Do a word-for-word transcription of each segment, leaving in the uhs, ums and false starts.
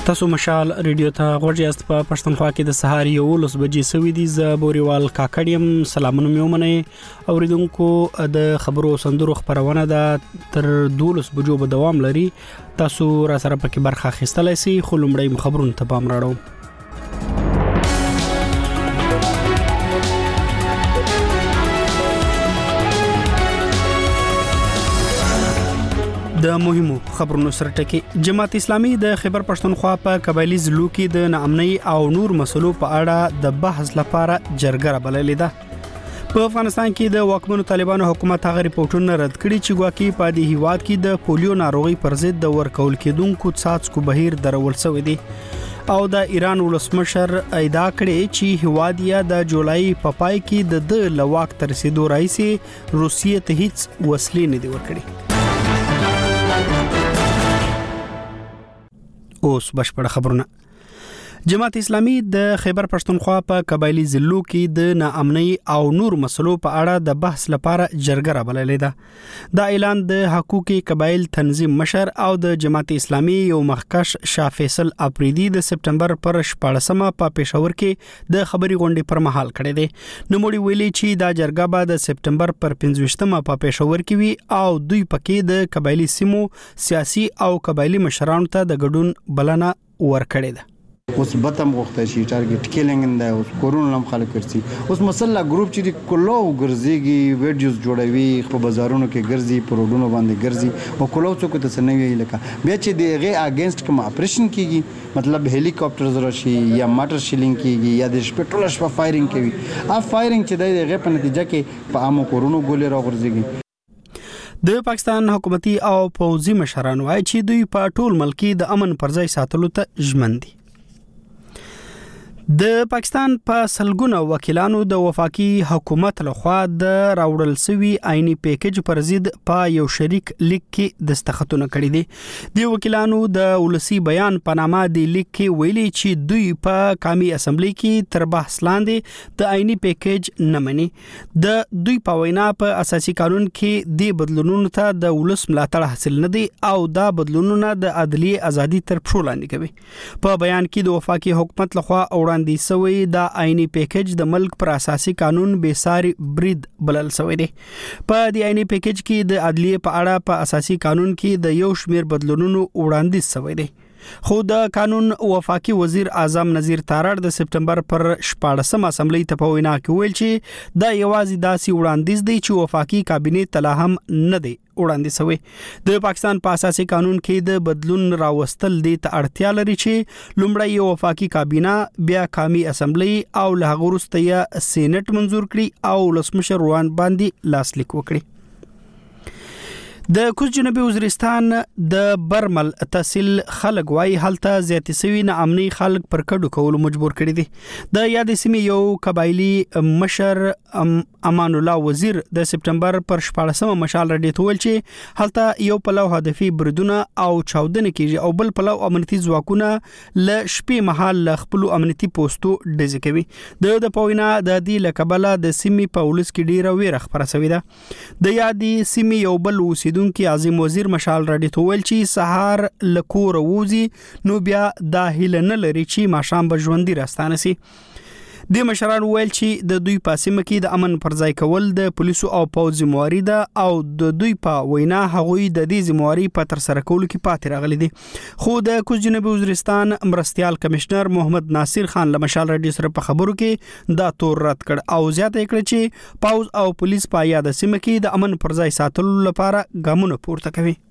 تاسو مشال ریډیو ته غوږی است په پښتونخوا کې د سهار یو لس بجې سوي دي. ز بوريوال کاکړیم سلامونه مې ومنئ. اوریدونکو د خبرو سندرو خبرونه ده تر دولس بجو به دوام لري. تاسو را سره پکې برخه اخیستلای شئ. خو لومړی خبرونه ته پام راوړم. د مهمو خبرونو سره ټکی. جماعت اسلامي د خیبر پښتونخوا په قبایلی ضلعو کې د ناامنۍ او نور مسلو په اړه د بحث لپاره جرګه رابللې ده. په افغانستان کې د واکمنو طالبانو حکومت هغه ریپورتونه رد کړي چې ګواکې په دې هیواد کې د پولیو ناروغي پر ضد د ورکول کېدونکو څاڅکو بهیر درول شوی دی. او د ایران ولسمشر ادعا کړې چې هیواد یې د جولای په پای کې د د لواک تر رسیدو راځي روسیې ته هیڅ وسلې نه دی ورکړي. اوس بشپړ خبرونه. جماعت اسلامي د خیبر پښتونخوا په قبایلی ضلعو کې د ناامنۍ او نور مسلو په اړه د بحث لپاره جرګه رابللې ده. دا اعلان د حقوقي قبایل تنظیم مشر او د جماعت اسلامي یو مخکش شاه فیصل اپریدي د سپټمبر پر شپاړسمه په پېښور کې د خبري غونډې پر مهال کړې ده. نوموړي ویلي چې دا جرګه به د سپټمبر پر پنځوستمه په پېښور کې وي او دوی پکې د قبایلی سیمو سیاسي او قبایلی مشرانو ته د ګډون بلنه ورکړې ده. اوس بتم غوښته شي ټارګټ کیلینګ دا اوس کورونه هم خلک ورسي. اوس مسله ګروپ چې کلو ګرځيږي ویډیوز جوړوي په بازارونو کې ګرځي په روډونو باندې ګرځي او کلو څوک ته سنوي لکه بیا چې دغه اگینست کوم اپریشن کیږي مطلب هلیکاپټرز راشي یا موټر شیلینګ کیږي یا د پټرول شپه فایرینګ کوي. ا فایرینګ چې دغه په نتیجه کې په عامو کورونو ګولې راغورځيږي. د پاکستان حکومتي او پوځي مشران وايي چې دوی په ټول ملک د امن پر ځای ساتلو ته ژمن دي. د پاکستان په سلګونه وکیلانو د وفاقي حکومت لخوا د راوړل سوي آئینی پیکج پر ضد په یو شریک لیک کې دستخطونه کړي دي. د وکیلانو د ولسی بیان په نامه د لیک کې ویلي چې دوی په قومي اسمبلی کې تر بحث لاندې د آئینی پیکج نه مني. د دوی په وینا په اساسي قانون کې د بدلونونو ته د ولس ملاتړ حاصل نه دي او دا بدلونونه د عدلیه ازادي تر پښو لاندې کوي. په بیان کې د وفاقي حکومت لخوا وړاندې سوی دا آئینی پیکج د ملک پر اساسي قانون بیساری برید بلل شوی دی. په دې آئینی پیکج کې د عدلیه په اړه په اساسي قانون کې د یو شمیر بدلونونو وړاندیز شوی دی. خو د قانون وفاقي وزیر اعظم نذیر تارړ د سپټمبر پر شپاړسمه اسمبلی ته په وینا کې ویل چې دا یوازې داسې وړاندیز دی چې وفاقي کابینه تلا هم نه دی وړاندې شوی. د پاکستان په اساسي قانون کې د بدلون راوستل دي ته اړتیا لري چې لومړی یو وفاقي کابینه بیا قومي اسمبلی او له هغه وروسته یې سېنات منزور کړي او ولسمشر روان باندې لاسلیک وکړي. د کوز جنوبي وزیرستان د برمل تحصیل خلک وای هلته زیاتې سوي نه امني خلک پر کډو کول مجبور کړي دي. د یاد سیمې یو قبایلی مشر امان الله وزیر د سپټمبر پر شپاړسمه مشال رډي تول چې هلته یو پلو هدفي بریدونه او چاودنه کیږي او بل پلو امنیتي ځواکونه ل شپې مهال ل خپل امنیتي پوسټو ډزې کوي. د د پوینا د دې لکبله د سیمې په ولس کې ډیره ویره خبره شوې ده. د یاد سیمې یو بل وسیدو کې عظیم وزیر مشال راډي تول چې سهار لکور ووزي نو بیا دا هیله نه لري چې ماشام به ژوندۍ راستانه سي. د مشران ویل چې د دوی په سیمه کې د امن پر ځای کول د پولیسو او پوځ ذمہواری ده او د دوی په وینا هغوی د دې ذمہواری په تر سره کولو کې پاتې راغلي دي. خو د کوز جنوبي وزیرستان مرستيال کمشنر محمد ناصر خان له مشال راډي سره په خبرو کې دا تور رد کړ او زیاته کړ چې پوځ او پولیس په یاد سیمه کې د امن پر ځای ساتلو لپاره ګامونه پورته کوي.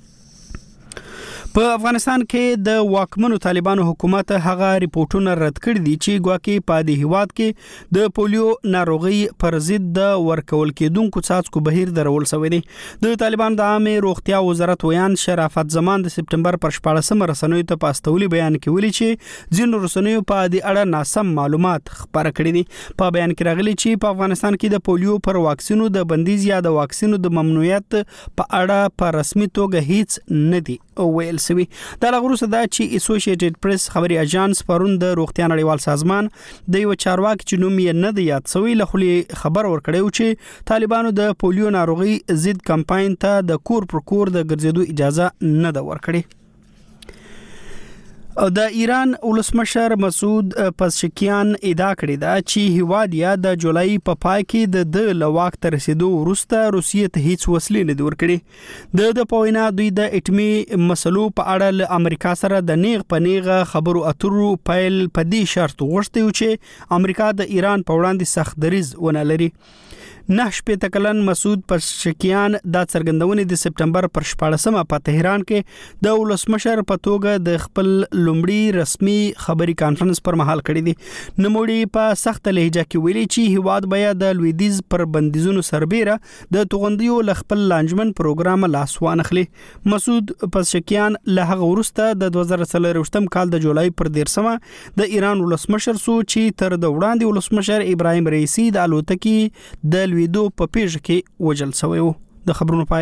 په افغانستان کې د واکمنو طالبانو حکومت هغه ریپورتونه رد کړي دي چې ګواکې په دې هیواد کې د پولیو ناروغي پر ضد د ورکول کېدونکو څاڅکو بهیر درول شوی دی. د طالبانو د عامه روغتیا وزارت ویان شرافت زمان د سپټمبر پر شپاړسمه رسنیو ته پاستولي بیان کې ویلي چې ځینو رسنیو په دې اړه ناسم معلومات خبره کړي دي. په بیان کې راغلي چې په افغانستان کې د پولیو پر واکسینو د بندیز یا د واکسینو د ممنوعیت په اړه په رسمي توګه هیڅ نه دی ویل سوي. دا لغروسه دا چې اسوسییټډ پریس خبري اژانس پرون د روغتیا نړیوال سازمان د یو چارواکي چې نوم یې نه دی یاد سوي له خلی خبر ورکړیو چې طالبانو د پولیو ناروغي ضد کمپاین ته د کور پر کور د ګرځېدو اجازه نه ده ورکړې. د ایران ولسمشر مسعود پزشکیان ادعا کړې ده چې هیواد یا د جولای په پای کې د د لواک تر رسیدو وروسته روسیې ته هیڅ وسلې نه دی ورکړي. د د پوینا دوی د اټمی مسلو په اړه له امریکا سره د نیغ په نیغ خبرو اترو پیل په دې شرط غوښتي چې امریکا د ایران په وړاندې سخت دریځ ونه لري. نه شپېته کلن مسعود پزشکیان د څرګندونې د سپټمبر پر شپاړسمه په تهران کې د ولسمشر په توګه د خپل لومړي رسمي خبري کانفرنس پر مهال کړی دی. نوموړي په سخت لهجه کې ویلي چې هیواد بیا د لویدیز پر بندیزونو سربېره د توغندیو ل خپل لانجمن پروګرام لاس وانخلي. مسعود پزشکیان له هغه وروسته د دوه زره څلورویشتم کال د جولای پر دیرشمه د ایران ولسمشر سو چې تر د وړاندې ولسمشر ابراهیم رئیسی د الوتکې د ویدو په پیژ کې وجل شوی و. د خبرونو پای.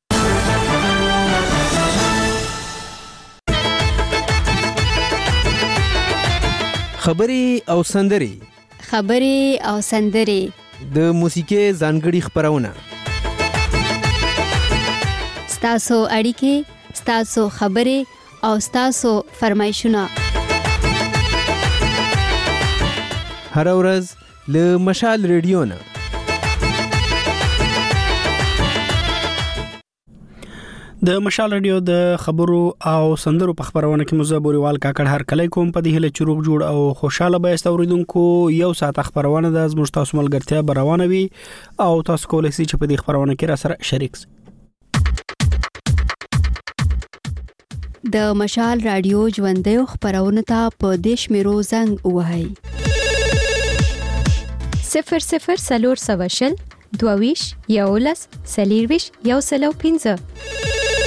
خبري او سندري خبري او سندري د موسیقي ځانګړي خبرونه ستاسو اړیکې ستاسو خبري او ستاسو فرمایشونه هر ورځ له مشال ریډیو نه. د مشال رادیو د خبرو او سندرو په خبرونه کې مزبوريوال کاکړ هر کله کوم په دې له چروغ جوړ او خوشاله به استوریدونکو یو ساعت خبرونه د زموږ تاسو ملګرتیا بروانه وي او تاسو کولای شئ چې په دې خبرونه کې را سره شریک شئ. د مشال رادیو ژوندۍ خبرونه ته په دیش میرو زنګ وهاي صفر صفر سلور سواشل دوویش یولس سلیرویش یو سلو پینځه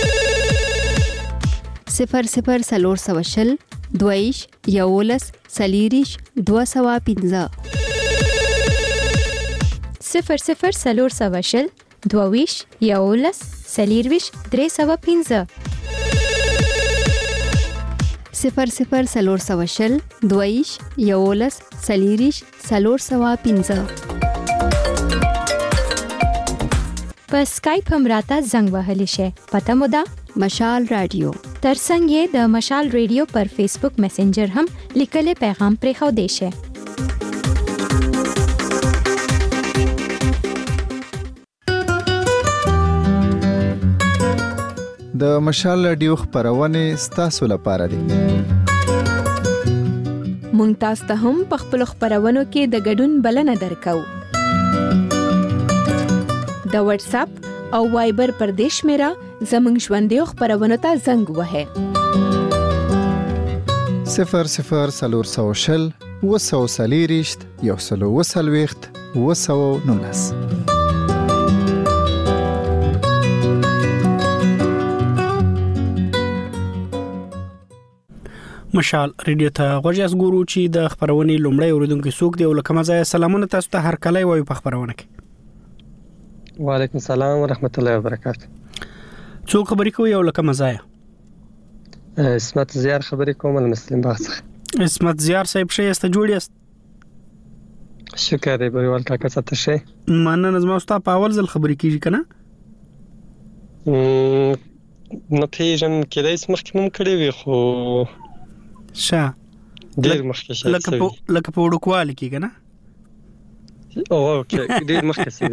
صفر صفر سلور سواشل دویش یولس سلیریش دو سوا پینځه صفر صفر سلور سواشل دوویش یولس سلیرویش درې سوا پینځه صفر صفر سلور سواشل دویش یولس سلیریش سلور سوا پینځه په سکایپ هم راته زنګ وهلی شي. پته مو ده مشال رادیو ترڅنګ یې د مشال ریډیو پر فیسبوک میسنجر هم لیکلي پیغام پرې خو دی شي. د مشال رادیو خبرونه ستاسو لپاره دي. مونږ تاسو ته هم په خپل خبرونو کې د ګډون بلنه درکو. د واتس اپ او وایبر پر دیش میرا زمنګ ژوندۍ خبرونه ته زنګ وهه صفر صفر سلور سوشل وسو سلیریشت یو سلو وسلويخت وسو نونس. مشال ریډیو ته غوږیاس ګورو چې د خبرونې لومړی اوریدونکو څوک دی او لکه مزه سلامونه تاسو ته هر کله وایو په خبرونه کې. وعلیکم السلام ورحمت الله وبرکاته. څوک خبرې کوي او لکه مزه اسمت زیار خبرې کوم له مسلم باغ څخه. اسمت زیار صاحب شه است جوړ یاست؟ شکر دی بریوال کاکا څه شه مننه نظم اوستا په اول ځل خبرې کیږي کنه. نو پیژن کله اسم مخکې مم کړی وي خو شه ډیر مخکې شه لکه په لکه په وډکوال کې کنه. او اوکې ډیر مخکې سوي.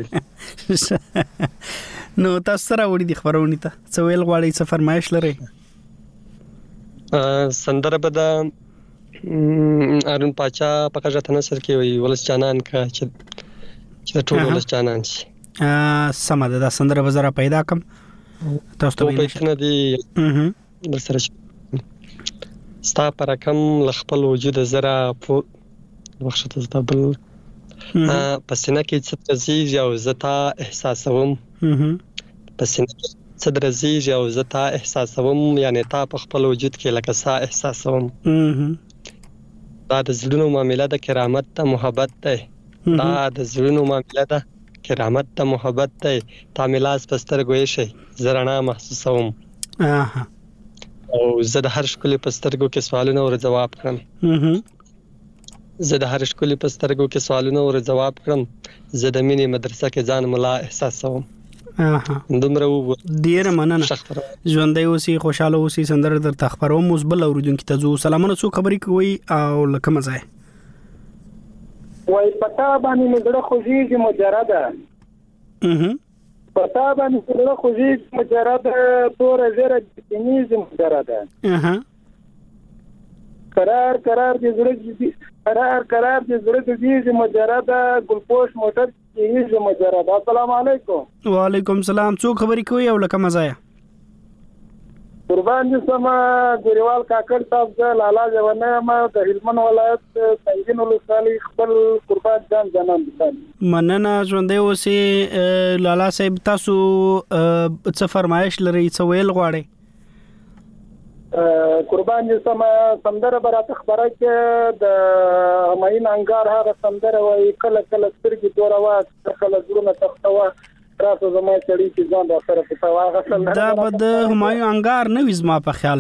نو تاسو سره وړي د خبرونه ته څه ویل غواړئ څه فرمایش لرئ؟ سندره به د ارون پاچا په کاجه تنسر کې وي ولس جانان کا چې چې ټول ولس جانان شي. ا سم ده د سندره بازار پیدا کم تاسو ته ویل نه دي در سره ستا پر کم لخپل وجود زرا په وخت ته تبل پسینه کې څه تزیج او زتا احساسوم پسینه کې څه درزیج او زتا احساسوم یعنی تا په خپل وجود کې لکه سا احساسوم. دا د زړونو معاملې د کرامت ته محبت ده. دا د زړونو معاملې ده کرامت ته محبت ده. تعاملات پستر ګوي شي زرنا محسوسوم. اها او زه د هر شکل پسترګو کې سوالونه او جواب کړم. زه د هر شکل پسترګو کې سوالونه او جواب کړم. زه د مینې مدرسه کې ځان ملا احساسوم. اها دومره وو ډیر مننه ژوندۍ اوسې خوشاله اوسې سندره در تخبرو مزبل اوریدونکو ته زو سلامونه څو خبرې کوي او لکه مزه وای پتا باندې مګړه خوږیږي مجرده اها پتا باندې مګړه خوږیږي مجرده تور زره دینیز مجرده اها قرار قرار دې زړه قرار قرار دې زړه دې مجرده ګلپوش موټر دې مجرده. السلام علیکم. وعلیکم السلام. څو خبرې کوي او لکه مزه قربان دي سما ګریوال کاکړ صاحب د لالا ځونه ما د هلمند ولایت څنګه ولسوالۍ خپل قربان جان جنان دي. مننه ژوندۍ اوسې لالا صاحب تاسو څه فرمایش لري څه ویل غواړئ؟ قربان دي سما سندره برات خبره کې د هماین انګار هغه سندره وای کله کله سترګې دوروا کله زړه تختوا راسو زما چړي چې ځان را سره پتا واغه سندره دا بد هماین انګار نه وزما په خیال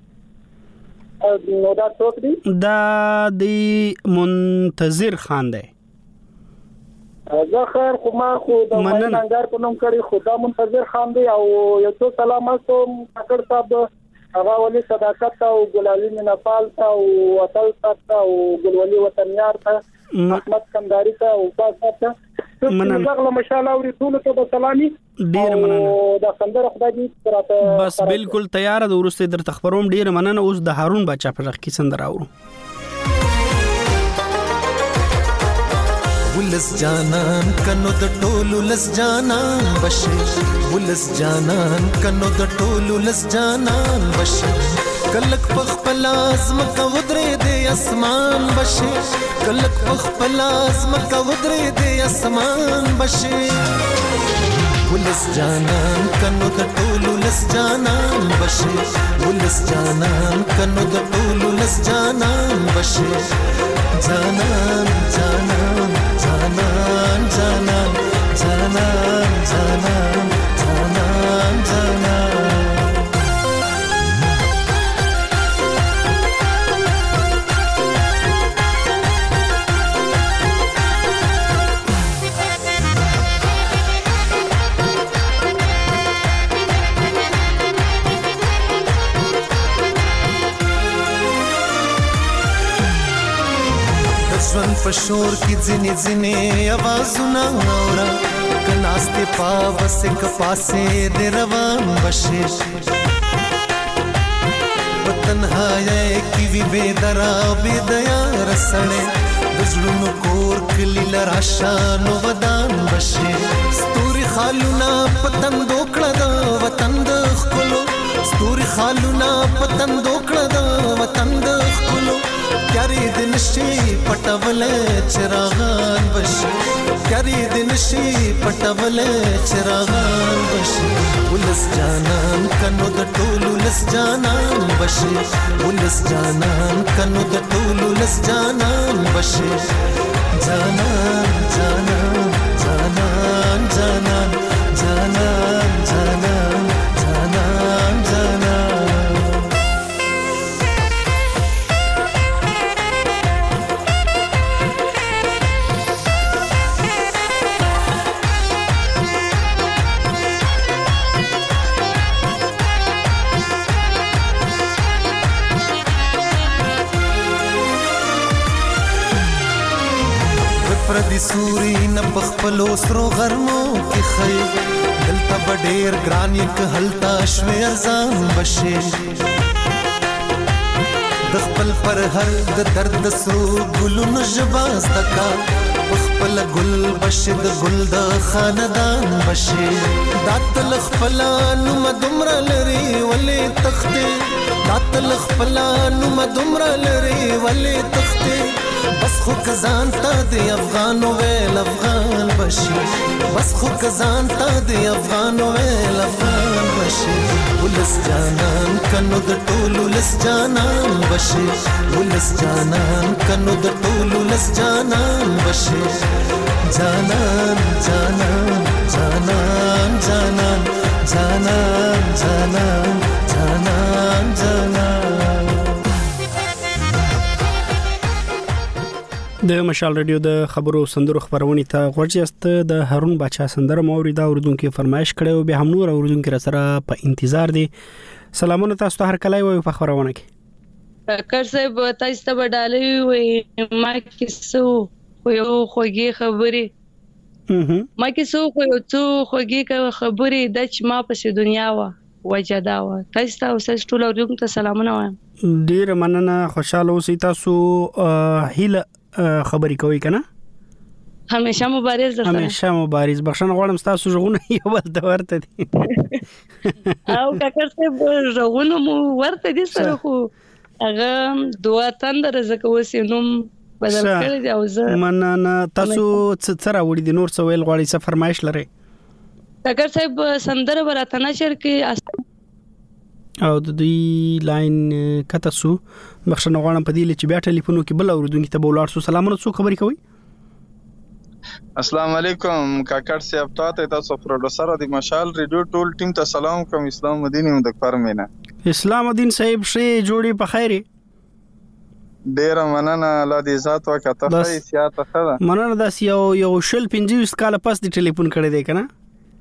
نو دا څوک دی؟ دا دی منتظر خان دی. زه خیر خو ما خو د هماین انګار په نوم کړی خو دا منتظر خان دی او یو څو سلامات کوم کاکړ صاحب هغه ولي صداقت او ګلالي منفال او وطن صاحب او ګلولي وطنيار ته احمد کنداري ته او تاسو ته مننه ماشاءالله او ټول ته د سلامي ډیر مننه دا سندره خدای دې تراته بس بالکل تیار د ورسته در تخبروم ډیر مننه. اوس د هارون بچا پر رخ کی سندره اورو. ولس جانان کنو د ټولو لس جانان بشه ولس جانان کنو د ټولو لس جانان بشه کلک پخپل ازم کا ودرې د اسمان بشه کلک پخپل ازم کا ودرې د اسمان بشه ولس جانان کنو د ټولو لس جانان بشه ولس جانان کنو د ټولو لس جانان بشه جانان جانان جانان جانان جانان جانان جانان جانان ژوند په شور کې ځینې ځینې आवाजونه اورا کناسته پاوسه ک پاسه د روان بشه وطنهای کی وی بے درا بے دیا رسړې بزړونو کور کلی لراشانو ودان بشه ستوري خالونه پتن دوکړه د وطن د خلو ستوري خالونه پتن دوکړه د وطن د خلو کاری دن شي پټول چراغان بشي کاری دن شي پټول چراغان بشي ولس جانان کنو د ټولو لس جانان بشي ولس جانان کنو د ټولو لس جانان بشي جانان جانان جانان جانان جانان جانان جانان جانان پردي سوري نه بخپلو سرو غرمو کې خي دلته بډېر ګران یک هلتا شوي ارزان بشي د خپل پر هر د درد سرو ګلونو جواز دکا خپل ګل بشي د ګل د خاندان بشي داتل خپل نو مدمر لري ولې تخته داتل خپل نو مدمر لري ولې تخته بس خو کزان تا دی افغان ویل افغان بشي بس خو کزان تا دی افغان ویل افغان بشي ولس جانان کنو د ټولو لس جانان بشي ولس جانان کنو د ټولو لس جانان بشي جانان جانان جانان جانان جانان جانان جانان جانان د مشال رادیو د خبرو سندرو خبرونه ته غوړجست د هارون بچا سندره مورید اوردونکو فرمایش کړو به هم نور اوردونکو سره په انتظار دي. سلامونه تاسو ته هر کله وي په خبرونه کې کار صاحب تاسو ته بدالې وي ما کیسو خو یو خوږی خبري ما کیسو خو یو څو خوږی خبري د چې ما په دنیا وا وجدا وا تاسو ته اوس ټول اوردونکو ته سلامونه وایم. ډیر مننه خوشاله اوسئ تاسو هیله خبرې کوي کنه همیشه مبارز درته همیشه مبارز بخښنه غواړم تاسو ژغونه یو بل ته ورته دي او کاکر څه ژغونه مو ورته دي سره خو هغه دوا تندر زکه وسینوم بدل کړی دی او زه مننه تاسو څه را وړي دي نور څه ویل غواړي څه فرمایش لري کاکر صاحب سندره براته نشر کې او د دوی لاین کته سو بخښنه غواړم په دې چې بیا ټلیفونو کې بل اوردونکو ته بولار سو سلامونه څو خبرې کوي. السلام علیکم کاکړ صاحب ته تاسو پروډوسر د مشال ریډیو ټول ټیم ته سلام کوم. اسلام مدینی مو د فرمینا اسلام الدین صاحب شي جوړي په خیره ډیر مننه الله دې ذات وکړه ته سیاته خره مننه داس یو یو شل پنځه کال پس د ټلیفون کړی دی کنه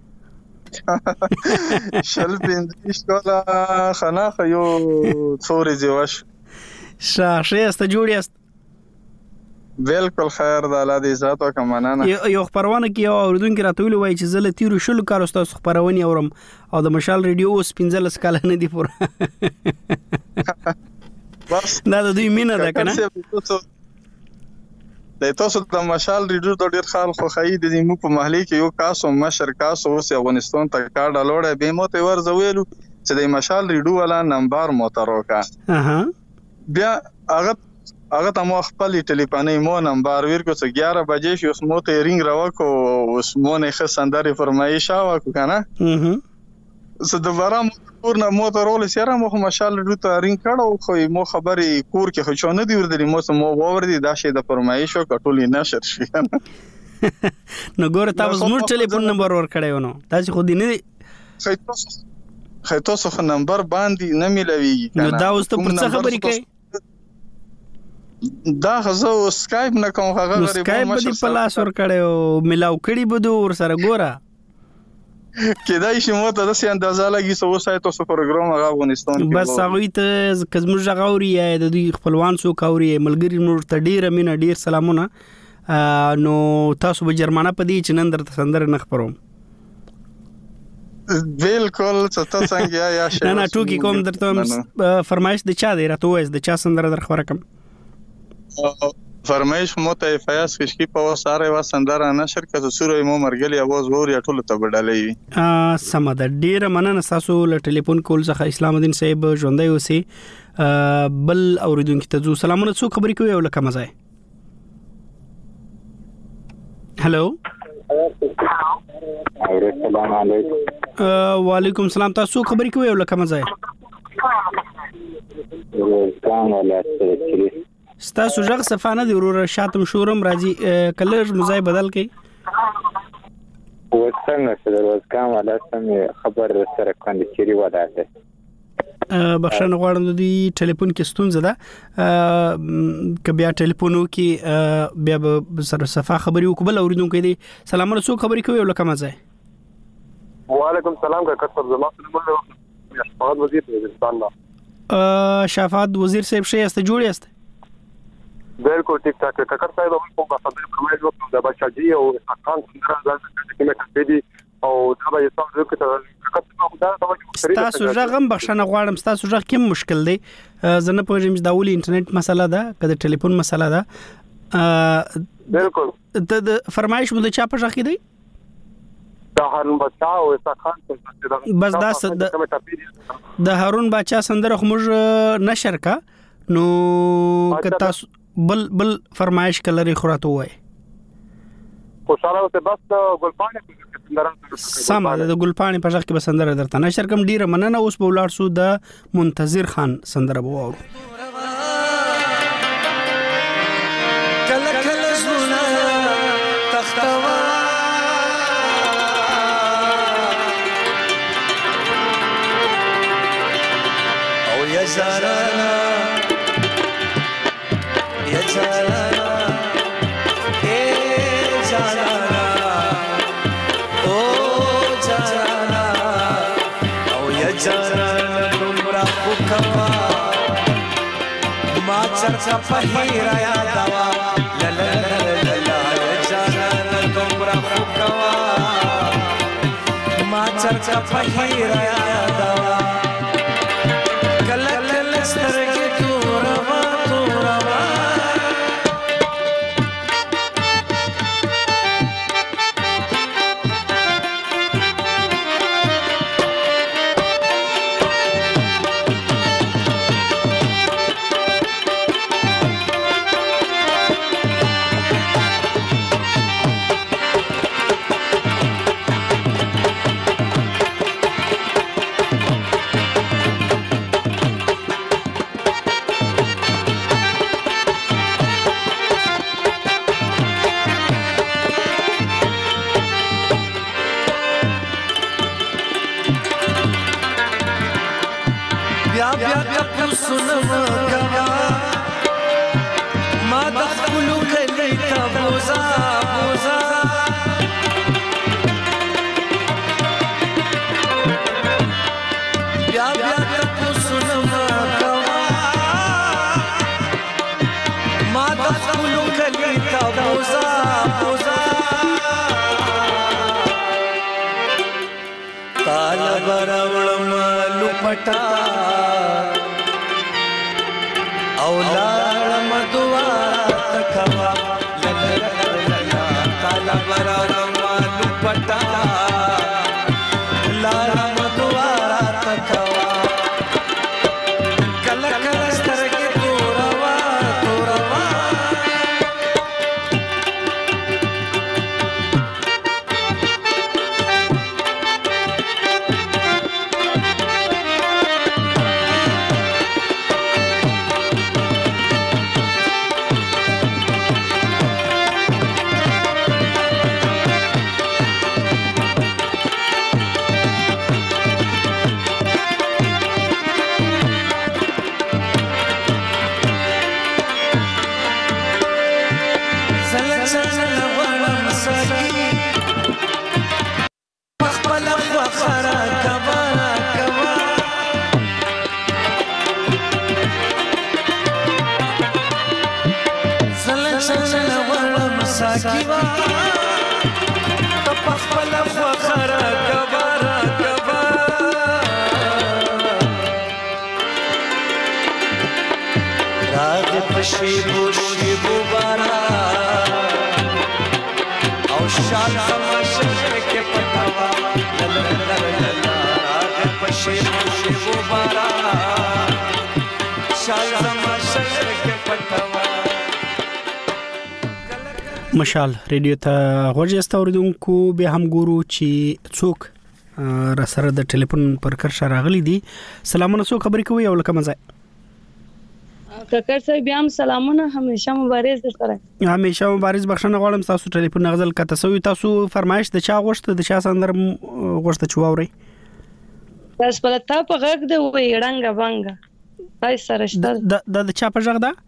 شل پنځه کاله خناخ یو څوري جوش شاشه است جوړیست بالکل خیر د الله دې ذات او کمنانه یو خبرونه کې یو اوردونکو راتول وای چې زله تیرو شلو کار استاد خبرونه اورم او د مشال ریډیو اوس پنځه لس کال نه دی پوره بس دا د دوی مینه ده کنه د تاسو د مشال ریډیو د ډیر خال خو خای د مو په محلي کې یو کاسو مشر کاسو اوس افغانستان ته کارډ لوړه به مو ته ورزویلو چې د مشال ریډیو ولا نمبر موتروکا اها بیا هغه هغه ته مو خپل ټلیفوني مو نمبر ورکو چې اګیاره بجې شو اوس مو ته رینګ راوکو اوس مو نه خسندري فرمایش واکو کنه اها زه د ورم ورنه موټرول سره مو مشال ریډیو ته رینګ کړو خو مو خبري کور کې خو چا نه دی وردلی مو مو وردی دا شی د فرمایش او کټولې نشر شي نو ګوره تاسو مور ټلیفون نمبر ور کړی ونه تاسو خو دې نه خې تاسو خې تاسو خو نمبر باندې نه ملويږي کنه نو دا اوس ته پر څه خبرې کوي دا غزو سکایپ نه کوم هغه غریب سکایپ دې په لاس ور کړو ملاو کړي بده ور سره ګوره کېدای شي مو ته د سي اندازه لګي سو سایت او پروګرام هغه افغانستان کې بس هغه ته کزمو ژغوري یا د دوی خپلوان سو کاوري ملګری نور ته ډیر مینه ډیر سلامونه نو تاسو به جرمانه پدې چې نن درته سندره نه خبروم بالکل څه څنګه یا شي نه نه ټوکی کوم درته فرمایش د چا دی راته وایي د چا سندره در خبره کوم فرمایش مو ته فیاض خشکی په وساره و سندره نشر کته سورې مو مرګلی आवाज ووري ټول ته بدلې ا سم ده ډیر مننه تاسو له ټلیفون کول څخه اسلام الدین صاحب ژوندۍ اوسئ بل اوریدونکو ته زو سلامونه څو خبرې کوي ولکه مزه هلو السلام علیکم وعلیکم السلام تاسو خبرې کوي ولکه مزه ستاسو ژغ صفانه دی ورور شاتم شورم راځي کلر مزای بدل کی وڅنګه چې دروازه کوم ولاسم خبر سره کوندې چيري وداته بخښنه غواړم د دې ټلیفون کې ستونزه ده ک بیا ټلیفونو کې بیا سره صفه خبري وکبل اوریدونکو دي سلامونه څو خبري کوي ولکه مزه وعلیکم السلام کا کثر زما سلام شفاعت وزیر وزیرستان ا شفاعت وزیر صاحب شي است جوړی است بالکل ټیک ټاک کاکر صاحب په خبرې پرمایز وکړم د بچاجي او خان څنګه ځل کې مې کړې دي او دا به تاسو د کتاب تاسو ژغم بخښنه غواړم تاسو ژغ کوم مشکل دی زنه په جیم د اول انټرنیټ مسله ده کله ټلیفون مسله ده بالکل د فرمایش مو د چا په ژغ دی د هارون بچا او اسحاق خان څخه بس دا د هارون بچا سندره موږ نشر کا نو که تاسو بل بل فرمایش کلري خراته وای خوشاله اوسه بس ګلپانې سندره سم د ګلپانې په ځخ کې بسندره درته نشر کوم ډیره مننه اوس په ولار سو د منتظر خان سندره بوو کله کله زونه تختوا او یا زارانا یا زارانا چرچا پهیرا یادوا للا جانان دومره خو کوا ما چرچا پهیرا یادوا کله کله سترګې توروا توروا مشال ریډیو ته غوږی اوریدونکو به هم ګورو چې څوک را سره د ټلیفون پر کرښه راغلي دي. سلامونه، څوک خبرې کوي او لکه مزه ککر صاحب بیا هم سلامونه، همیشه مبارز در سره. همیشه مبارز. بخښنه غواړم تاسو ټلیفون نغزل کته سوی، تاسو فرمایش د چا غوښته د چا سندر غوښته چواوري؟ تاسو په تا په غږ د وې رنګ بنګ پای سره شته د د چا په غږ ده؟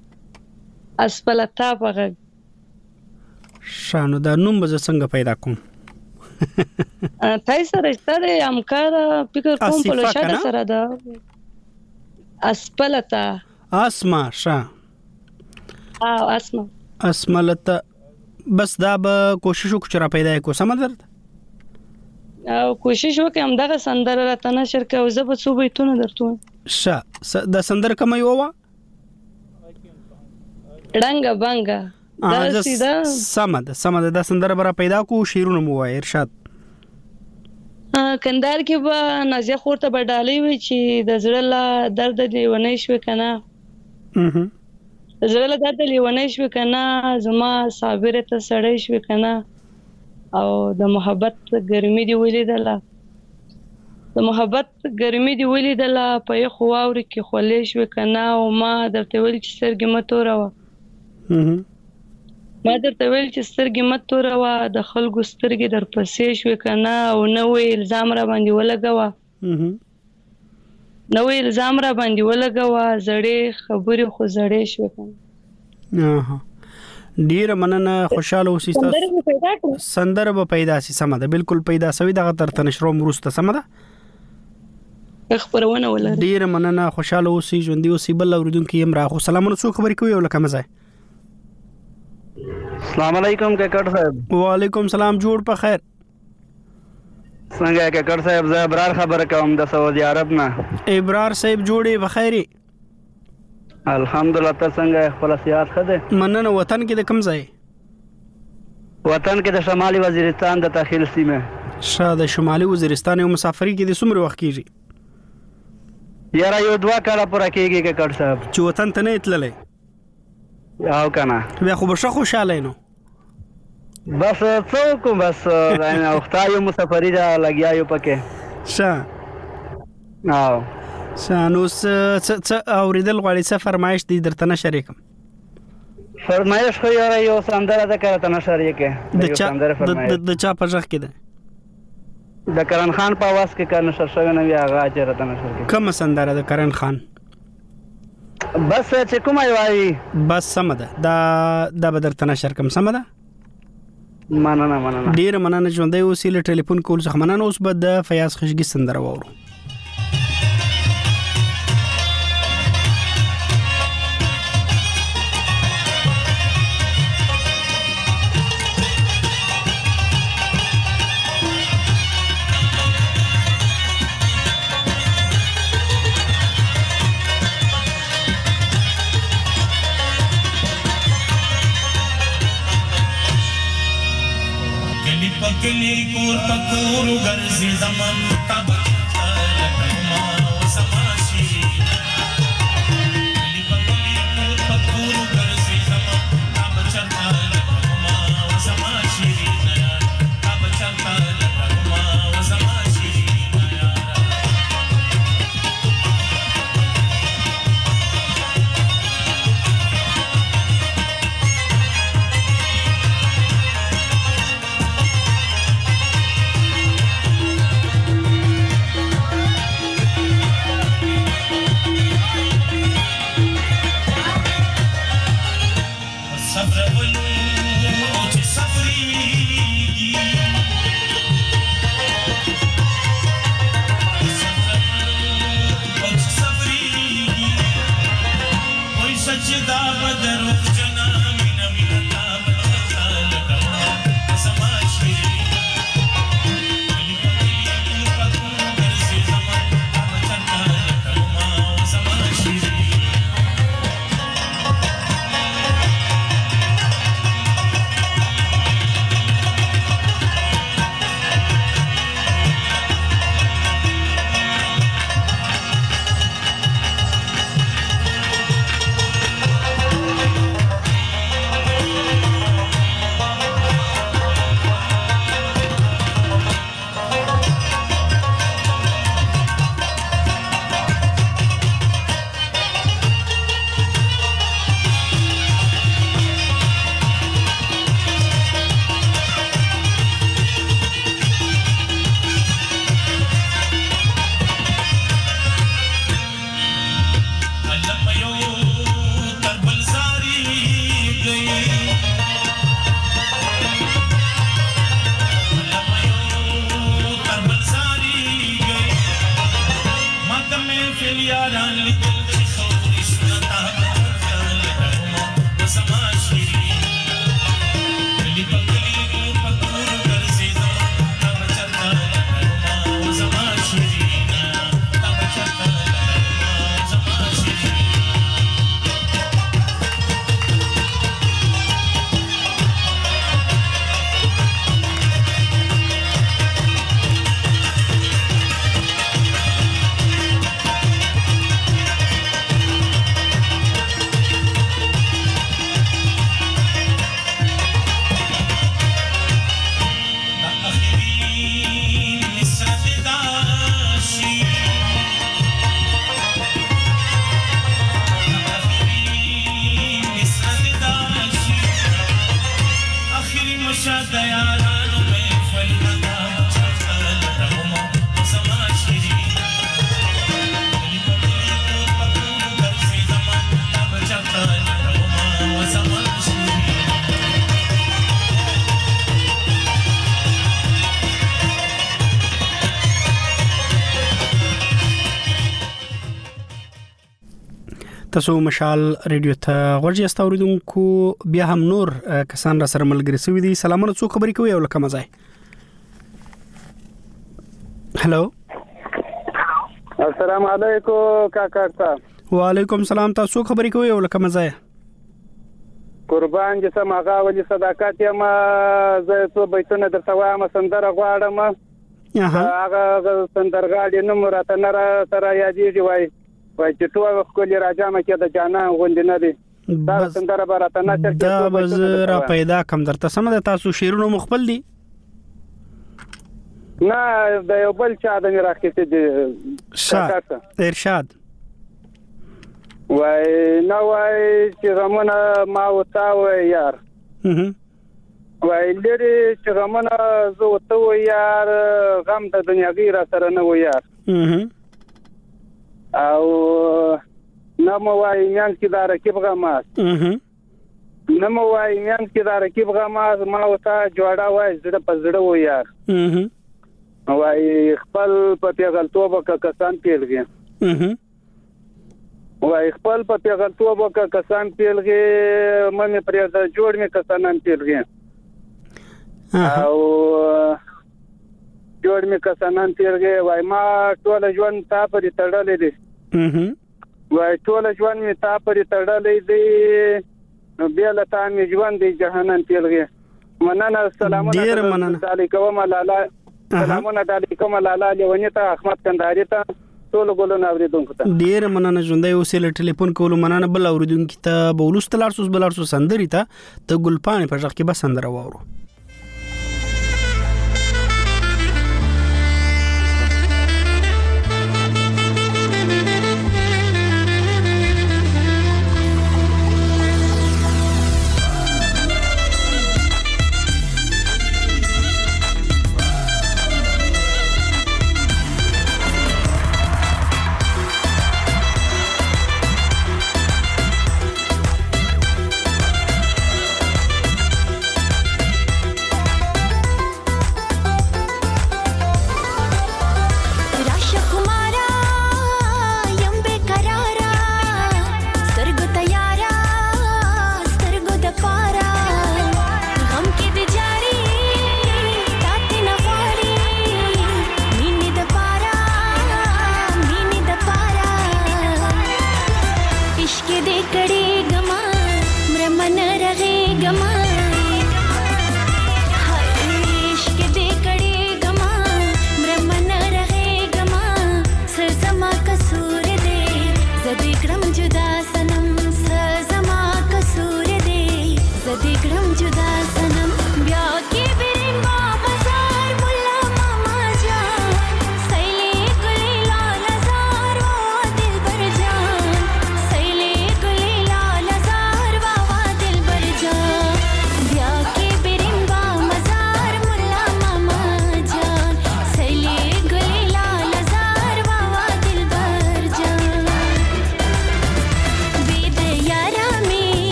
اسپلتا په غږ. شانو دا نوم به څنګه پیدا کوم؟ پای سره شته همکار فکر کوم په لوشاده سره ده. اسپلتا اسما شا او اسما اسملتا بس دا به کوشش وکړو چې را پیدا کو سم درد او کوشش وکم دغه سندره راته نشر کوي زه به څو بیتونه درته شا د سندره کوم یو وا رنګ بنګ دا سیده سمد سمد د سندره برا پیدا کو شیرونه مو وای ارشاد کندهار کې به نازیه خورته بدالې وي چې د زړه لا درد دی ونې شو کنه اها د زړه لا درد دی ونې شو کنه زما صابره ته سړې شو کنه او د محبت ګرمي دی ولیدله د محبت ګرمي دی ولیدله په خو واوري کې خولې شو کنه او ما درته ویل چې سرګې متوره اها ما درته ویل چې سترګې مت توروا د خلکو سترګې در پسې شوې کنه او نوې الزام را باندې ولګوا نوې الزام را باندې ولګوا زړې خبرې خو زړې شوې کنه اها ډیر مننه خوشاله اوسئ تاسو سندره به پیدا سي سم ده بالکل پیدا سوي دغه تر تنشرو مرسته سم ده خبرونه ولري. ډیر مننه، خوشاله اوسئ، ژوندۍ اوسئ. بل اوریدونکو يم راغو. سلامونه، څو خبرې کوي ولکه مزه. السلام علیکم ککړ صاحب. وعلیکم سلام، جوړ په خیر. څنګه ککړ صاحب؟ زه ابرار خبره کوم د سعودي عرب نه. ابرار صاحب جوړې په خیر؟ الحمدلله. ته څنګه خپل صحت ښه ده؟ مننه. وطن کې د کوم ځای؟ وطن کې د شمالي وزیرستان د تخیل سیمه. شه د شمالي وزیرستان یو مسافری کې د څومره وخت کیږي؟ یاره یو دوه کاله پوره کېږي ککړ صاحب. چې وطن ته نه تللی؟ او کنه بیا خو به ښه خوشاله نو. بس څه کوم، بس دا وخته یو مسافری دا لګیا یو پکې. ښه او ښه نو څه څه اورېدل غواړې؟ څه فرمایش دې درته نه شریکم؟ فرمایش خو یاره یو سندره ده که ته نه شریکې؟ د چا د چا په غږ کې ده؟ د کرن خان په आवाज کې کار نشر شوی نه وي، هغه چې راته نشر کې. کومه سندره د کرن خان؟ بس چې کومه وایي بس سم ده. دا دا به درته نشر کوم. سم ده. مننه مننه. ډیر مننه. ژوندۍ اوسئ. له ټلیفون کول څخه مننه. اوس به د فیاض خشګي سندره واورو. پکلی کور پکور ګرځي زمن تبا لکما وسماشي کلی پکلی کور پکور ګرځي زمن تبا چرتا لکما وسماشي تبا چرتا لکما وسماشي تاسو مشال ریډیو ته ورجی استوریدونکو بیا هم نور کسان را سره ملګری سوي دي. سلامونه، څو خبرې کوي او لکه مزای. هلو السلام علیکم کاکا صاحب. وعلیکم السلام. تاسو خبرې کوي او لکه مزای. قربان جسم هغه ولي صداقت یم. زه څو بیتونه درته وایم، سندره غواړم. هغه سندرغاړي نوم راته نه را سره یادېږي. وای وای چې ټول ښکلي راجامه کې د جانان غوندې نه دي. دا سندره به راته نشر کې دا به را پیدا کم درته سمه ده. تاسو شعرونه مخبل دي؟ نه د یو بل چا د مې راخېستې دي. شاد ارشاد وای نه وای چې غمونه ما وتا وای یار، وای لري چې غمونه زه وته وای یار، غم د دنیاګي را سره نه وای یار. او نه مو وای میان کې دا رکیب غماس، نه مو وای میان کې دا رکیب غماس، ما وتا جوړا وای زړه په زړه وای یار. وای خپل په پیغلتوب کې کسان پیلږي، وای خپل په پیغلتوب کې کسان پیلږي، مې پرې د جوړ مې کسان پیلږي او جوړ مې کسانان تیرګي. وای ما ټول ژوند تا پرې تړلې دي، وای ټول ژوند مې تا پرې تړلې دي، نو بیا له تا مې ژوند دی جهنم تیرګي. مننه، سلامونه علیکم لالا، سلامونه علیکم لالا لیونی ته، احمد کندهاری ته، ټول ګلونه اوریدونکو ته ډیر مننه. ژوندۍ اوسې ټلیفون کولو مننه. بل اوریدونکو ته بولوس تلارسوس بلارسوس سندري ته ته ګلپانې په ځخ کې بس سندره وورو.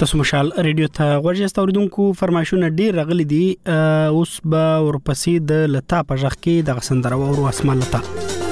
تاسو مشال ریډیو ته غوږی استوریدونکو فرمایشونه ډیر غلي دي اوس به ورپسې د لتا په ځخ کې د غسندره او اسمان لتا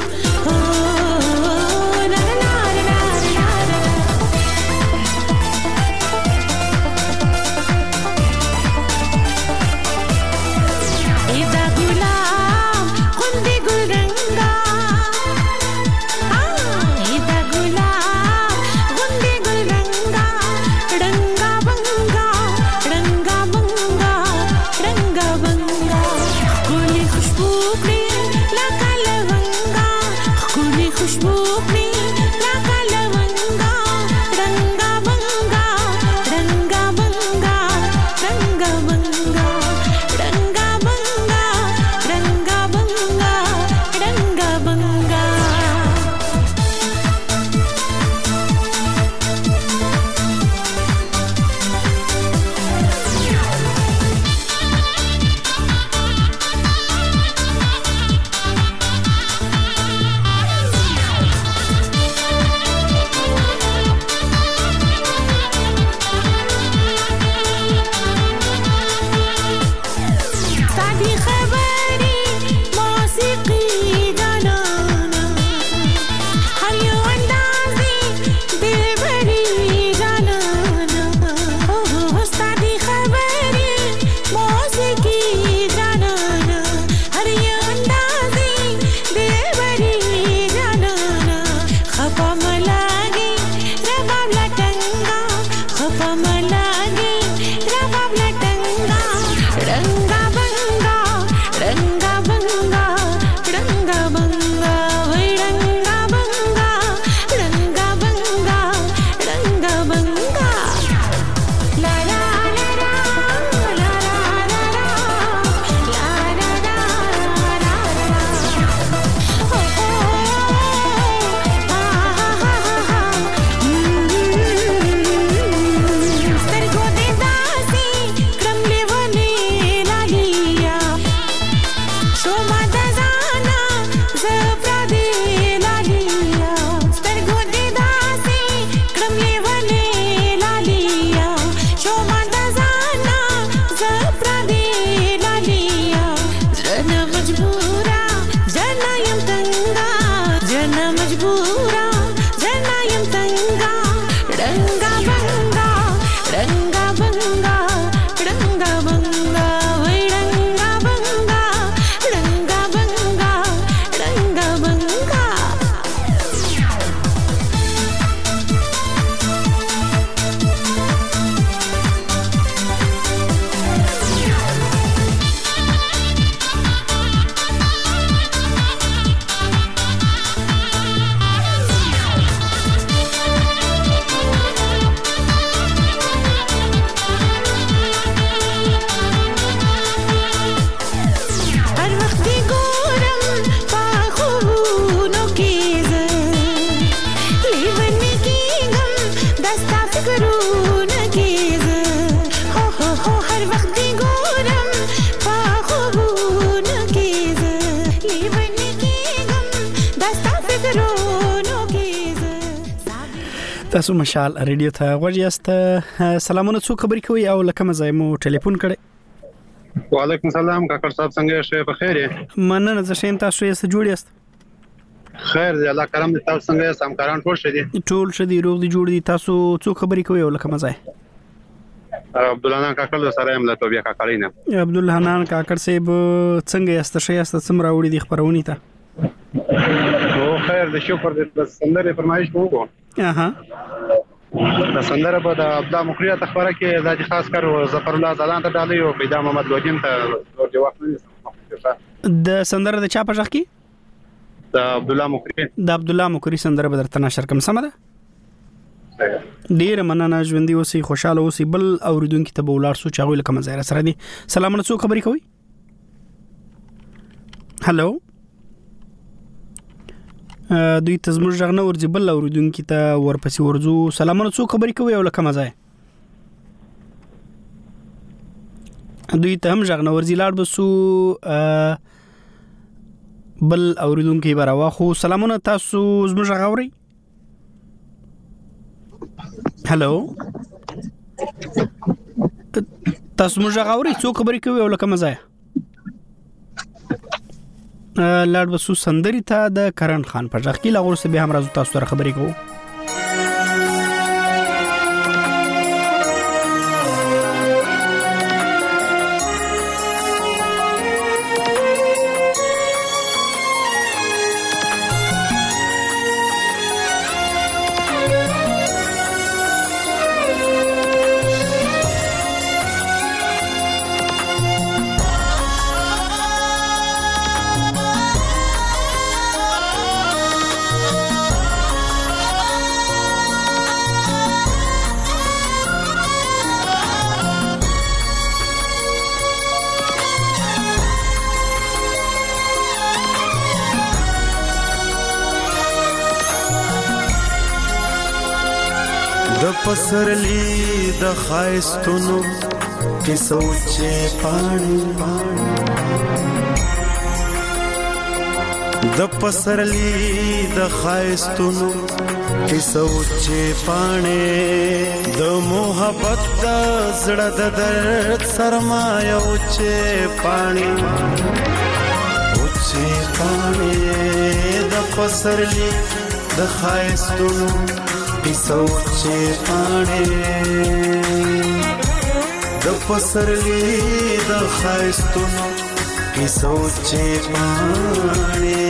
تاسو مشال ریډیو ته غوږی است. سلامونه، څو خبرې کوي او لکه مزه مو ټلیفون کړي؟ وعلیکم السلام کاکړ صاحب، څنګه یې؟ په خیر یې؟ مننه، زه ښه یم. تاسو یې څه جوړ یاست؟ خیر دی، الله کرم دې. تاسو څنګه یاست؟ همکاران ټول ښه دي؟ ټول ښه دي، روغ دي، جوړ دي. تاسو څو خبرې کوي او لکه مزه؟ عبدالحنان کاکړ سره یم له توبیا کاکړی نه. عبدالحنان کاکړ صاحب څنګه یاست؟ ښه یاست؟ څومره وړي دي خبرونی ته؟ او خیر دی، شکر دې. بس سندره فرمایش کوو. اها د سندره په د عبد الله مخریه تخبره کې د خاص کر ظفر الله زلان ته ډالې او پیدا محمد لوجین ته ور جواب نه د سندره د چا په ځخ کې؟ د عبد الله مخری. د عبد الله مخری سندره به درته نشر کوم. سم ده؟ ډیر مننه، ژوندۍ اوسئ، خوشاله اوسئ. بل اوریدونکو ته به ولاړ سو چې هغه لکه مزایره سره دي. سلامونه، څو خبرې کوي؟ هالو، دوی تزمر ژغنه ورځي. بل اوریدونکو ته ورپسې ورځو. سلامونه، څو خبرې کوي او لکه مزای دوی ته هم ژغنه ورځي. لاړ بسو بل اوریدونکو به راواخو. سلامونه، تاسو زموږ غاوري؟ هالو تاسو موږ غاوري څو خبرې کوي او لکه مزه لاړ بسو سندري ته د کرن خان په ځخ کې لغور سه به هم راځو تاسو سره خبرې کوو پسرلی د خایستونو کې سوچې پانی د پسرلی د خایستونو کې سوچې پانی د محبت د زړه د درد سرمایه اوچې پانی اوچې پانی د پسرلی د خایستونو سوچې پاڼې د پسرلی د خایستونو کې سوچې پاڼې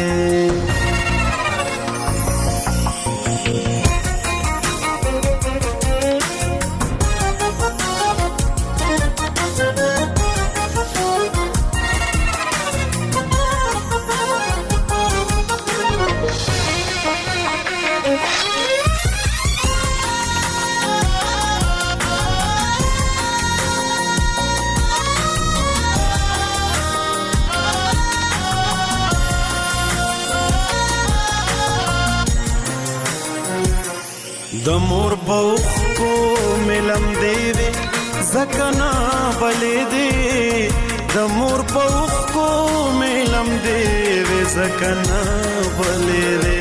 د مور په کو ملم دی زکنا بلې دی د مور په کو ملم دی زکنا بلې دی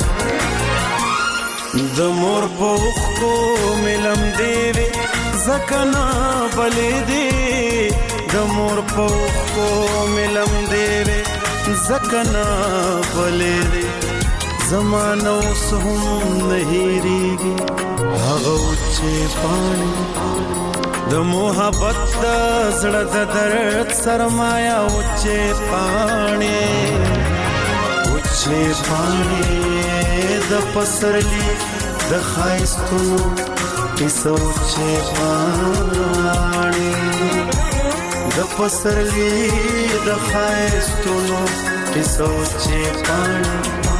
د مور په کو ملم دی زکنا بلې دی د مور په کو ملم دی زکنا بلې دی زمانو سهم نهيريږي هغه چې پانی د محبت د زړه د درد سرمایا او چې پانی او چې پانی د پسرلی د خایستونو کې سوچې پانی د پسرلی د خایستونو کې سوچې پانی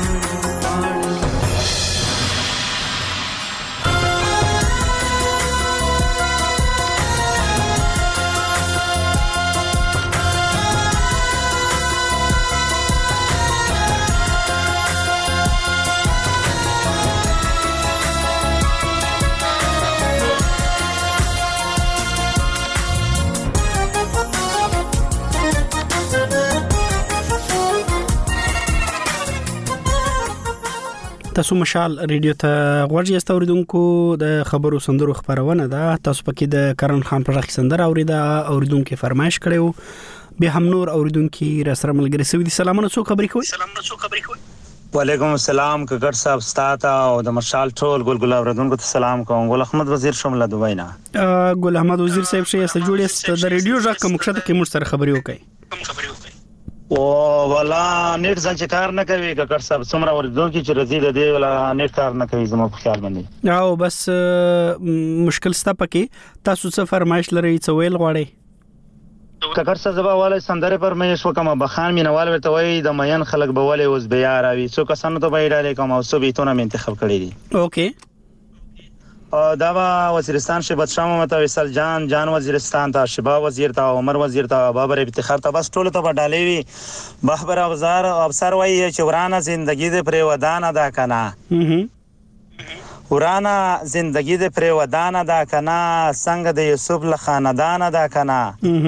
تاسو مشال ریډیو ته غوړی استوریدونکو د خبرو سندرو خبرونه ده تاسو پکې د کرن خان پر رخ سندر اوریدا اوریدونکو فرمایش کړو به هم نور اوریدونکو را سره ملګری سوي دي سلامونه څو خبرې کوي سلامونه څو خبرې کوي وعلیکم السلام کګر صاحب ستاته او د مشال ټول ګل ګل اوریدونکو ته سلام کوم ګل احمد وزیر شمله دوی نه ګل احمد وزیر صاحب شي است جوړې د ریډیو ځکه کوم څه کې مر سره خبرې وکړي او ولا نیټ ځکه کار نه کوي کګر صاحب څومره اوریدونکو چې رزيده دی ولا نیټ کار نه کوي زموږ په خیال باندې او بس مشکل ستا پکې تاسو څه فرمایش لري څه ویل غواړي کګر صاحب زباواله سندره پر مې شو کومه بخان مینوال ورته وای د مین خلک بواله اوس بیا راوي څو کسانو ته وایډاله کوم او څو بیتونه مې انتخاب کړی دي اوکې دا وزیرستان شبت شاه محمد وصل جان جان وزیرستان ته شبا وزیر ته عمر وزیر ته بابر افتخار ته بس ټول ته وډالې وی بخبر ابزار افسر وای چې ورانه زندگی دې پر ودان ادا کنا ورانه زندگی دې پر ودان ادا کنا څنګه د یوسف له خاندان ادا کنا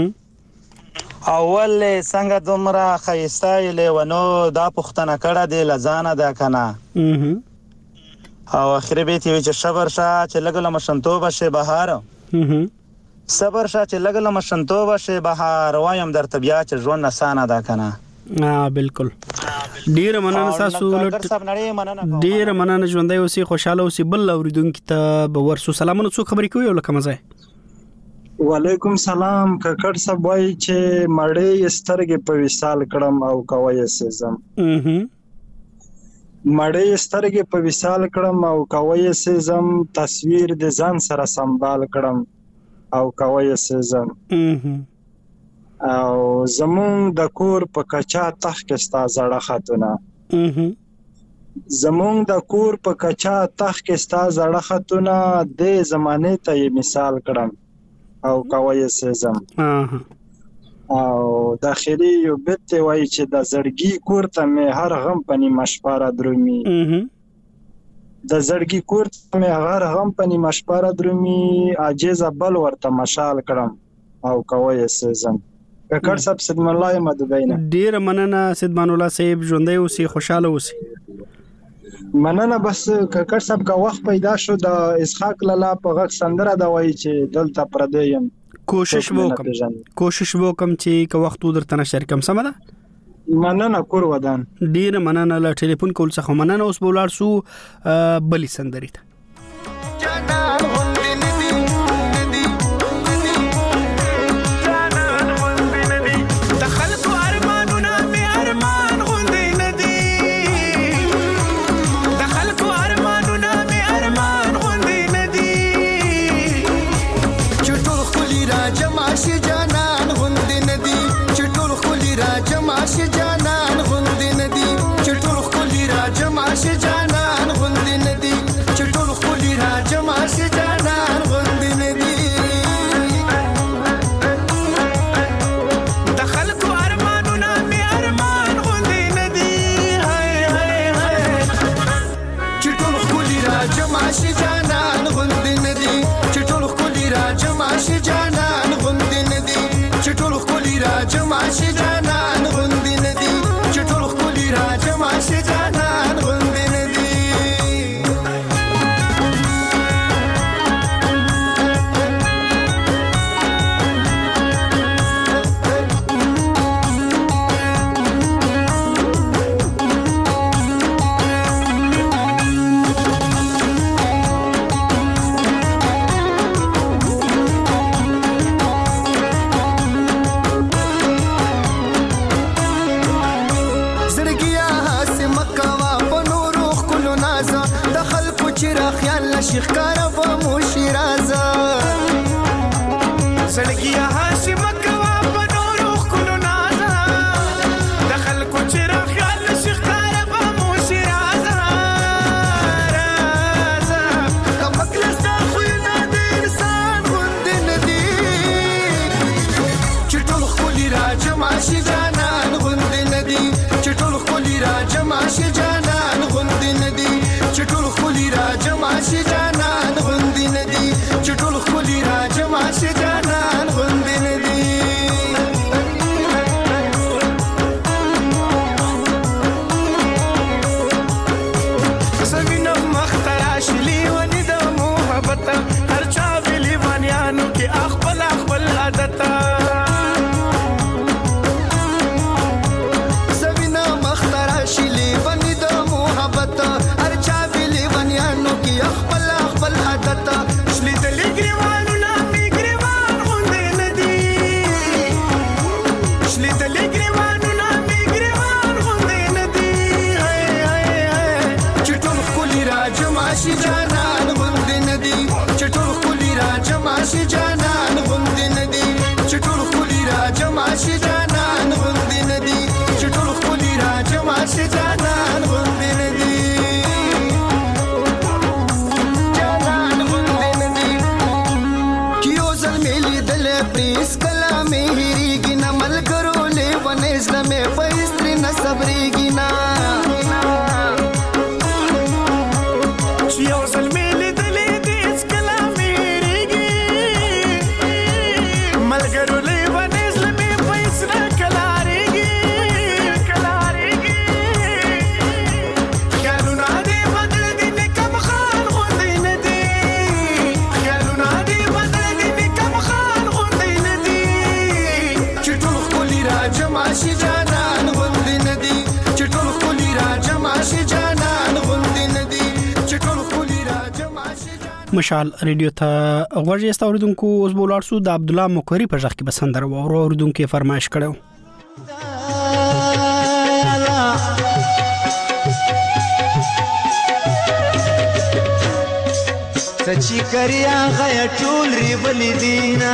اول څنګه دومره خیسته لیونو دا پختنه کړه د لزان ادا کنا او اخر بیت وی چې شبر شاه چې لګل مشنتوب شه بهار صبر شه چې لګل مشنتوب شه بهار وایم در طبيعت چې ژوند اسانه ده کنه. ها بالکل. ډیر مننه تاسو ډیر مننه ژوندۍ اوسې خوشاله اوسې بل اوریدونکو ته به ورسو سلامونه څو خبرې کوي ولکه مزه. وعلیکم سلام ککړ صاحب وای چې مړې سترګې په وصال کړم او کوي سزم. مړې سترګې په وصال کړم او کوي سزم تصویر د ځان سره سنبال کړم او کوي سزم. او زمون د کور په کچا تخ کې ستا زړه خاتونه زمون د کور په کچا تخ کې ستا زړه خاتونه د زمانه ته مثال کړم او کوي سزم. او داخلي یو بیت وای چې د زړګي کور ته مې هر غم پني مشپاره درومي د زړګي کور ته مې هر غم پني مشپاره درومي عاجز بل ورته مشال کړم او کوي سزم. ککړ صاحب سیدمان الله مدبینه ډیر مننه سیدمان الله صاحب ژوندۍ اوسې خوشاله اوسې. مننه بس ککړ صاحب کا وخت پیدا شو د اسحاق لالا په غږ سندره دا وایي چې دلته پردیم کوشش وکم کوشش وکم چې که وخت درته نشر کم سم ده. مننه کور ودان ډیر مننه له ټلیفون کول څخه مننه اوس بولار سو بلی سندري ته. مشال ریډیو ته غوږی استوریدونکو اوس بولار سو د عبد الله مقری په ځخ کې بسندر و او اوریدونکو فرمایش کړو سچی کریا غیا ټول ری بل دینا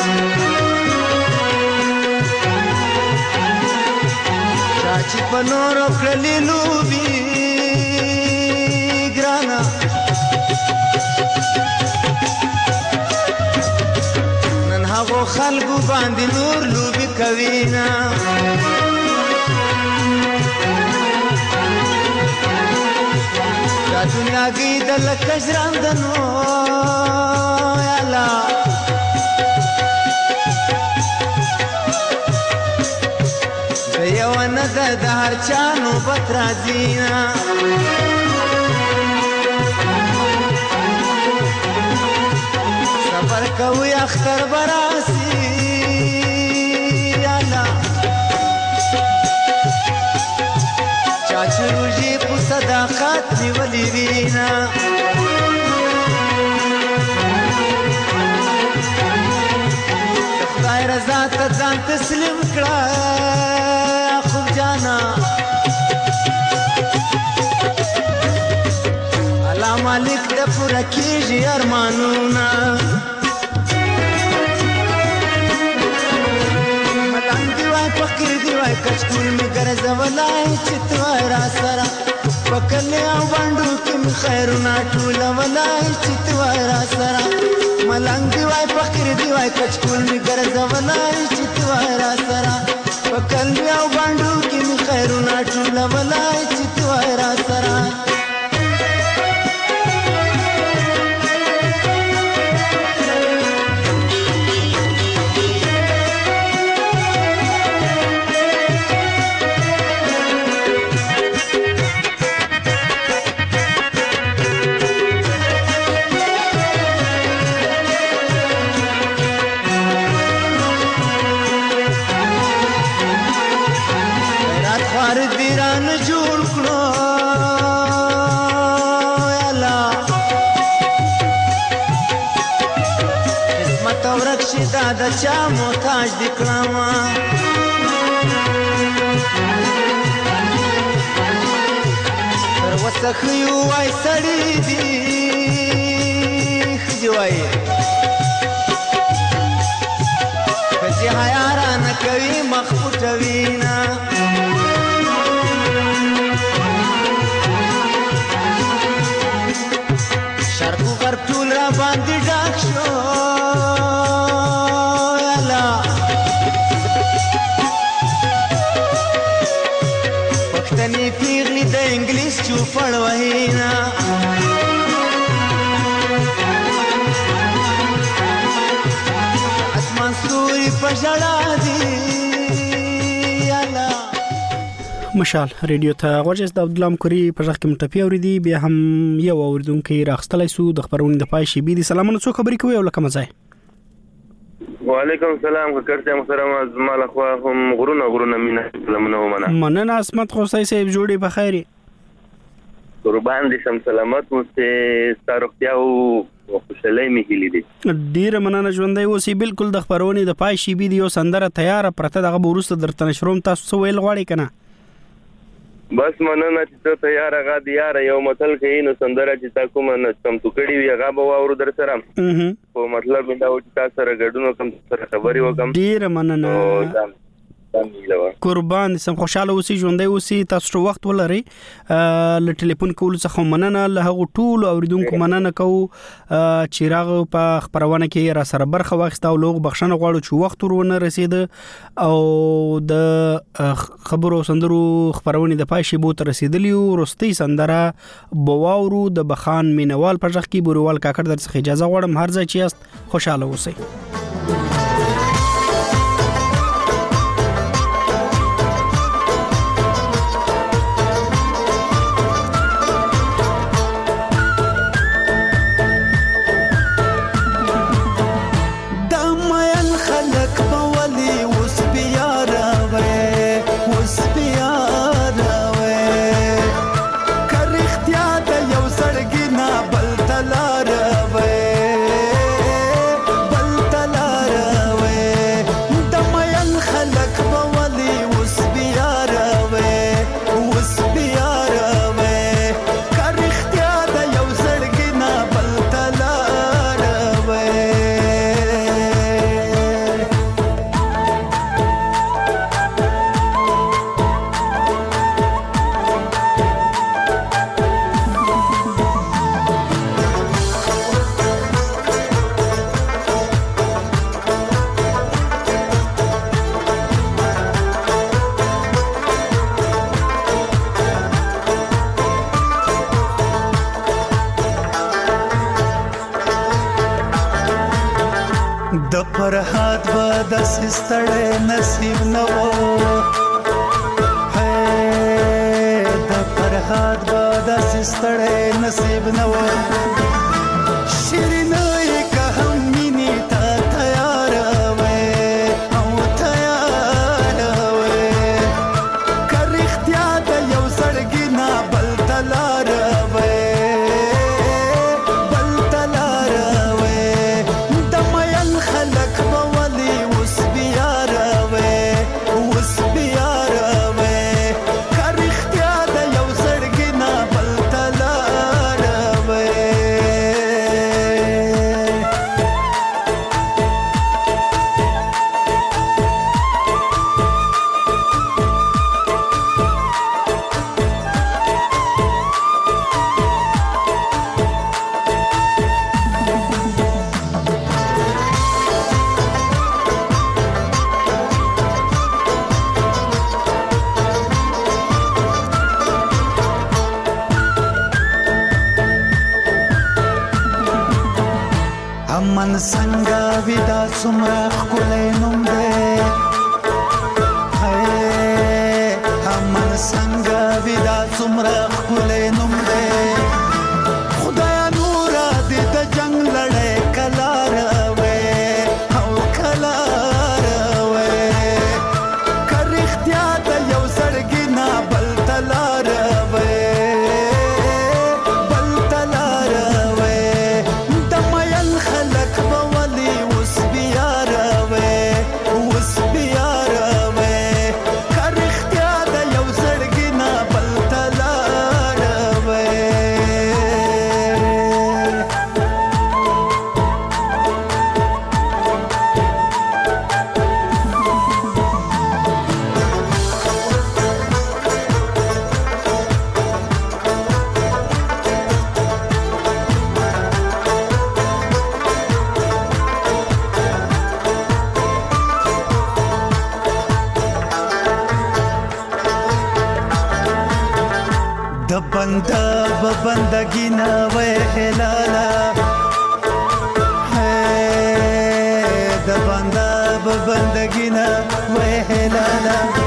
چاچی پنور کړلی لوبي ګرانا نن هغه خلکو باندې نور لوبي کوینا دا دنیا کې د لکجراندنو یالا دیوانه د هر چانو بترازینا صبر کوي اختر براسی یالا چاچو روجي په صداقت نیولې وینا خدای رضا ته ځان تسلیم کړه خو جانا الله مالک د پوره کیږي ارمانونه ملنګ دی وای فقیر دی وای کچکول می ګرځولای چې تو را سره پکلې او باندې کې خیرونه ټول ولای چې تو را سره ملنګ دی وای فقیر دی وای کچکول می ګرځولای چې تو را سره پکلې او باندې کې خیرونه ټول ولای چې تو را سره دا چا محتاج دی کلاما تر وسخیو وای سړی دی خجی وای کچی حیارا نکوی مخفوټوینا شرقو غرب ټول را باندې ډاک شو پښتني پیغلی د انګلیس چوپړ وهینا اسمان ستوري پښړا دی یالا مشال ریډیو ته غوږی د عبد الله مقری په ځخ کې مټپی اوریدي بیا هم یو اوریدونکو راخستلای سو د خبرونې د پای شي بي دي سلامونه څو خبرې کوي او لکه مزای وعلیکم السلام خکرته محترم زمال اخوا هم غرونه غرونه مینا سلامونه ومنه مننه اسمت خوسای صاحب جوړي په خیري قربان دي سم سلامت مو ته ستارختیا او خوشاله می هلي دي ډیر مننه ژوندۍ اوسې بالکل د خبرونې د پای شي بي دي او سندره تیار پرته دغه ورسته درته نشروم تاسو ویل غواړي کنه بس مننه چې ته تیار غا دی یار یو متل کې نو سندره چې تا کوم نه سم تو کړی وی غا به ور در سره په مطلب دا و چې تاسو سره ګډونو کوم سره خبري وکم ډیر مننه قربان سم خوشاله اوسې ژوندۍ اوسې تاسو وخت ولري ل ټلیفون کول څخه مننه له هغه ټول اوریدونکو مننه کو چیراغ په خبرونه کې را سره برخه واخسته او لوغ بخښنه غواړو چې وخت ورونه رسید او د خبرو سندرو خبرونه د پای شی بو تر رسیدلی او رستي سندره بواورو د بخان مینوال په ځخ کې بوروال کاکړ در څخه اجازه غواړم هر ځای چې است خوشاله اوسئ بل تلار وې د فرحات به داسې ستړی نصیب نه و د فرحات به داسې ستړی نصیب نه و شیرینه یې که هم مینې ته تیاره وې او تیاره وې که رښتیا د یو زړګي نه بل ته لاره وې امن څنګه ودا څومره ښکلی نوم دی امن څنګه ودا څومره ښکلی نوم دی خدایا نوره دې د جنګ لړۍ کله راوې او کله راوې که رښتیا د یو زړګي نه بل ته لاره وې بنده به بندگی نه وې هلاله د بنده به بندگی نه وې هلاله